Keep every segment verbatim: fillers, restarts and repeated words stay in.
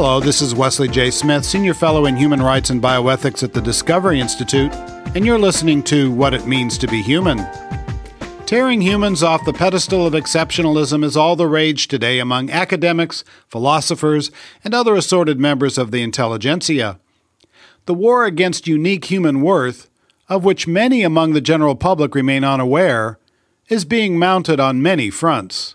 Hello, this is Wesley J. Smith, Senior Fellow in Human Rights and Bioethics at the Discovery Institute, and you're listening to What It Means to Be Human. Tearing humans off the pedestal of exceptionalism is all the rage today among academics, philosophers, and other assorted members of the intelligentsia. The war against unique human worth, of which many among the general public remain unaware, is being mounted on many fronts.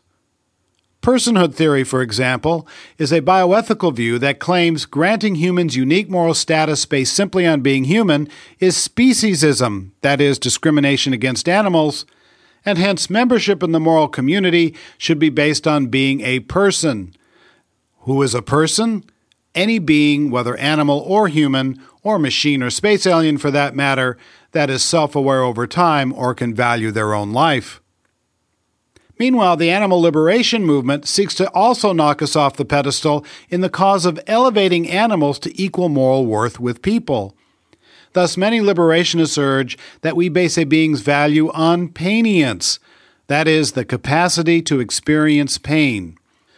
Personhood theory, for example, is a bioethical view that claims granting humans unique moral status based simply on being human is speciesism, that is, discrimination against animals, and hence membership in the moral community should be based on being a person. Who is a person? Any being, whether animal or human, or machine or space alien for that matter, that is self-aware over time or can value their own life. Meanwhile, the animal liberation movement seeks to also knock us off the pedestal in the cause of elevating animals to equal moral worth with people. Thus, many liberationists urge that we base a being's value on painience, that is, the capacity to experience pain.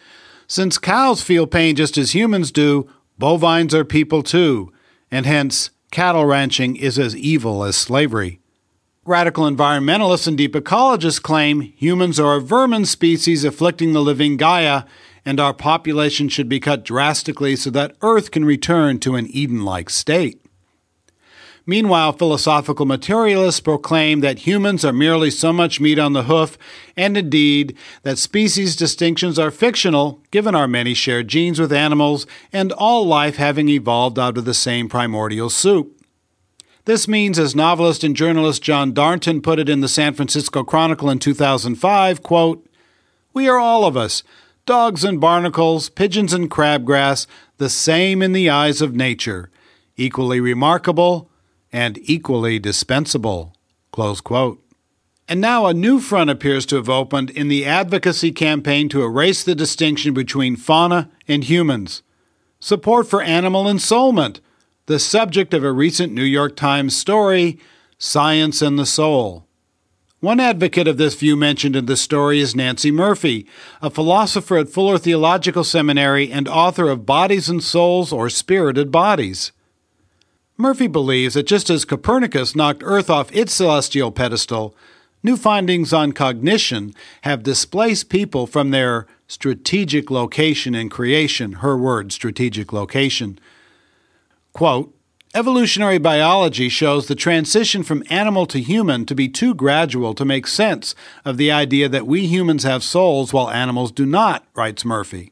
Since cows feel pain just as humans do, bovines are people too, and hence cattle ranching is as evil as slavery. Radical environmentalists and deep ecologists claim humans are a vermin species afflicting the living Gaia, and our population should be cut drastically so that Earth can return to an Eden-like state. Meanwhile, philosophical materialists proclaim that humans are merely so much meat on the hoof, and indeed, that species distinctions are fictional, given our many shared genes with animals, and all life having evolved out of the same primordial soup. This means, as novelist and journalist John Darnton put it in the San Francisco Chronicle in two thousand five, quote, "We are all of us, dogs and barnacles, pigeons and crabgrass, the same in the eyes of nature, equally remarkable and equally dispensable." Close quote. And now a new front appears to have opened in the advocacy campaign to erase the distinction between fauna and humans. Support for animal ensoulment, the subject of a recent New York Times story, Science and the Soul. One advocate of this view mentioned in the story is Nancy Murphy, a philosopher at Fuller Theological Seminary and author of Bodies and Souls, or Spirited Bodies. Murphy believes that just as Copernicus knocked Earth off its celestial pedestal, new findings on cognition have displaced people from their strategic location in creation, her word, strategic location. Quote, "Evolutionary biology shows the transition from animal to human to be too gradual to make sense of the idea that we humans have souls while animals do not," writes Murphy.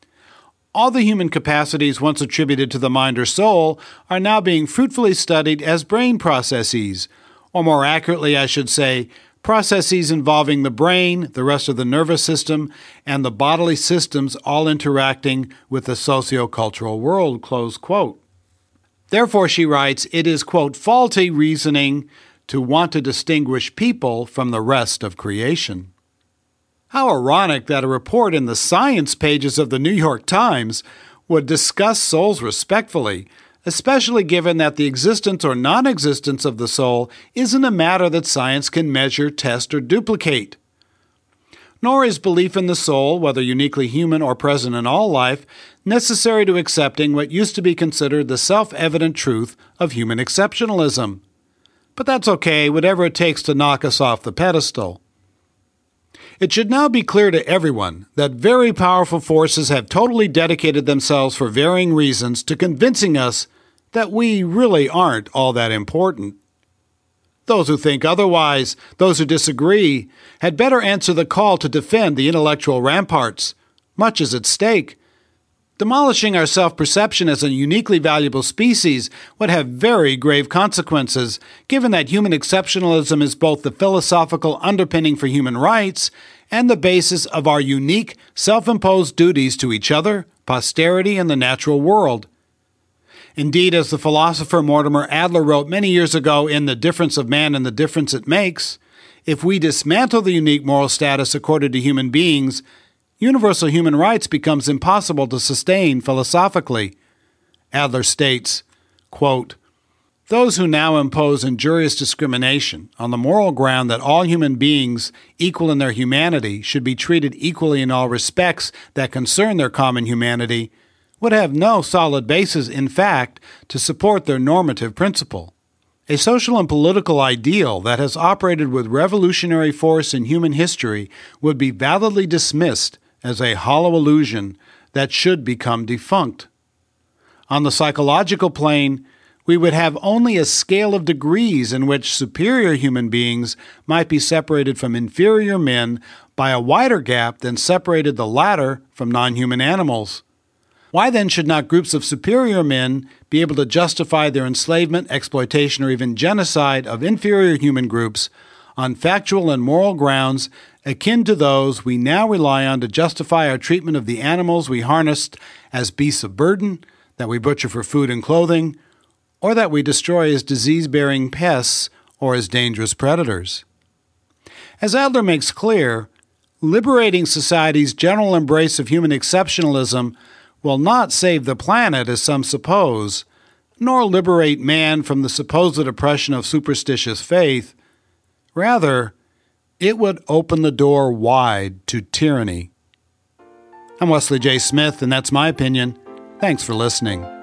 All the human capacities once attributed to the mind or soul are now being fruitfully studied as brain processes, or more accurately, I should say, processes involving the brain, the rest of the nervous system, and the bodily systems all interacting with the socio-cultural world, close quote. Therefore, she writes, it is, quote, faulty reasoning to want to distinguish people from the rest of creation. How ironic that a report in the science pages of the New York Times would discuss souls respectfully, especially given that the existence or non-existence of the soul isn't a matter that science can measure, test, or duplicate. Nor is belief in the soul, whether uniquely human or present in all life, necessary to accepting what used to be considered the self-evident truth of human exceptionalism. But that's okay, whatever it takes to knock us off the pedestal. It should now be clear to everyone that very powerful forces have totally dedicated themselves for varying reasons to convincing us that we really aren't all that important. Those who think otherwise, those who disagree, had better answer the call to defend the intellectual ramparts. Much is at stake. Demolishing our self-perception as a uniquely valuable species would have very grave consequences, given that human exceptionalism is both the philosophical underpinning for human rights and the basis of our unique, self-imposed duties to each other, posterity, and the natural world. Indeed, as the philosopher Mortimer Adler wrote many years ago in The Difference of Man and the Difference It Makes, if we dismantle the unique moral status accorded to human beings, universal human rights becomes impossible to sustain philosophically. Adler states, quote, "Those who now impose injurious discrimination on the moral ground that all human beings, equal in their humanity, should be treated equally in all respects that concern their common humanity, would have no solid basis, in fact, to support their normative principle. A social and political ideal that has operated with revolutionary force in human history would be validly dismissed as a hollow illusion that should become defunct. On the psychological plane, we would have only a scale of degrees in which superior human beings might be separated from inferior men by a wider gap than separated the latter from non-human animals. Why then should not groups of superior men be able to justify their enslavement, exploitation, or even genocide of inferior human groups on factual and moral grounds akin to those we now rely on to justify our treatment of the animals we harnessed as beasts of burden, that we butcher for food and clothing, or that we destroy as disease-bearing pests or as dangerous predators? As Adler makes clear, liberating society's general embrace of human exceptionalism will not save the planet, as some suppose, nor liberate man from the supposed oppression of superstitious faith. Rather, it would open the door wide to tyranny. I'm Wesley J. Smith, and that's my opinion. Thanks for listening.